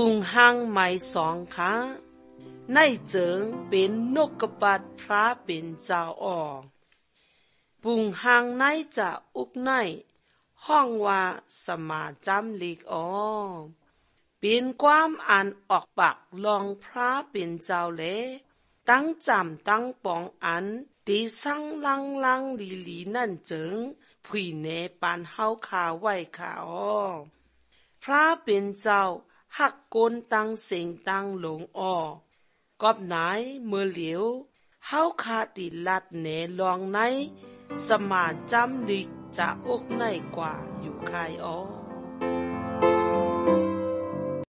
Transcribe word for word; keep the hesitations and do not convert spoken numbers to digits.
ปุงหังไม่สองขาในเจิงเป็นนกกระบาดพระเป็นเจ้าอ่อปุงหังในจะอุกในห้องว่าสมาจำลีกอ๋อเป็นความอ่านออกปากลองพระเป็นเจ้าเลตั้งจำตั้งปองอันตีสังลังลังลีลีนั่นเจิงผุยเนปานเฮาขาไว้ขาอ้อพระเป็นเจ้าหักโกนตั้งเสียงตั้งหลงอ้อกอบไหนเมื่อเหลียวเฮาขาติลัดเนลองในสมาจำลิกจะอกในกว่าอยู่คายอ้อ